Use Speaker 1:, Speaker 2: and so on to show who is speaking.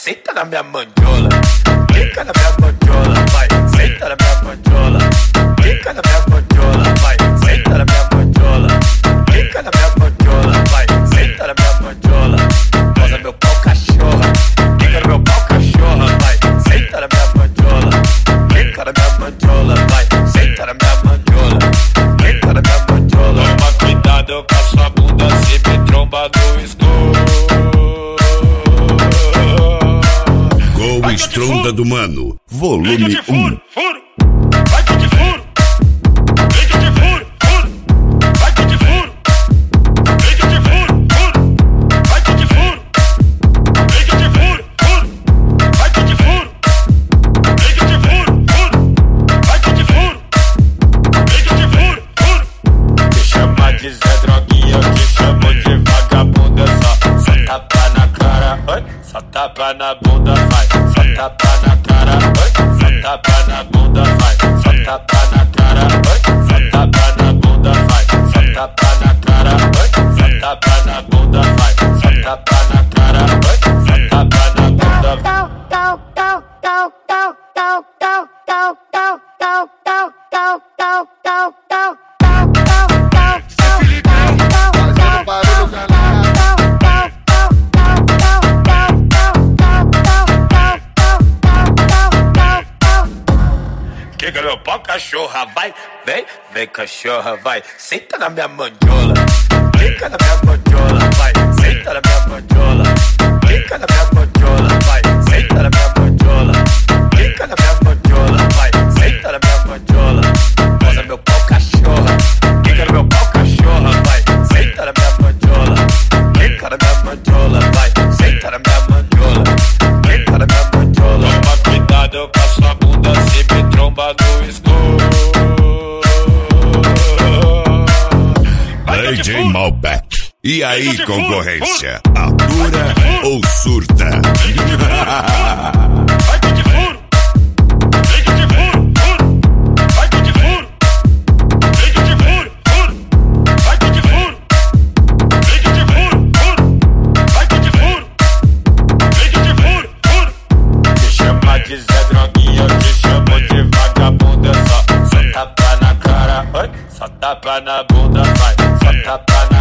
Speaker 1: senta na minha mandiola. Fica na minha mandiola, vai, senta na minha mandiola. Fica na minha mandiola, vai, senta na minha mandiola. Fica na minha mandiola, vai, senta na minha mandiola. Rosa meu pau cachorra, fica no meu pau cachorra, vai, senta na minha mandiola. Fica na minha mandiola, vai, senta na minha mandiola. Fica na minha mandiola.
Speaker 2: Toma cuidado com a sua bunda, se me tromba no escuro.
Speaker 3: Gol Estronda do Mano, volume 1.
Speaker 2: Furo, vai que de furo. Vem que de furo, furo. Vai que de furo. Vem que de furo, furo. Vai que de furo. Vem que de furo, furo. Vai que de furo. Vem que de furo, furo. Vai que de furo. Vem que de furo, furo.
Speaker 1: Me chama de Zé Droguinha, eu te chamo de vagabunda. Só tapa na cara, oi, só tapa na bunda, vai. Só tapa na cara, oi, só tapa na bunda, vai. Só tapa na cara, oi, só tapa na bunda, vai. Só tapa na cara, oi, só tapa na bunda, vai. Só tapa na cara, oi, só tapa na bunda, vai. Fica no meu pau, cachorra, vai, vem, vem cachorra, vai, senta na minha mandiola. Fica na minha mandiola, vai, senta na minha mandiola. Fica na minha mandiola, vai, senta na minha mandiola. Fica na minha mandiola, vai, senta na minha mandiola. Rosa meu pau, cachorra, fica no meu pau, cachorra, vai, senta na minha mandiola. Fica na minha mandiola, vai, senta na minha mandiola. Fica na minha mandiola.
Speaker 2: Toma cuidado com a sua bunda, se me tromba no escuro.
Speaker 3: DJ Malbec. E aí, concorrência? Atura ou surta?
Speaker 2: Vai que de furo. Vem que de furo, furo. Vai que de furo. Vem que de furo, furo. Vai que de furo. Vem que de furo, furo. Vai que de furo. Vem que de furo, furo.
Speaker 1: Me chama de Zé Droguinha, eu te chamo de vagabunda. Só tapa na cara, oi, só tapa na bunda, vai. Só tapa na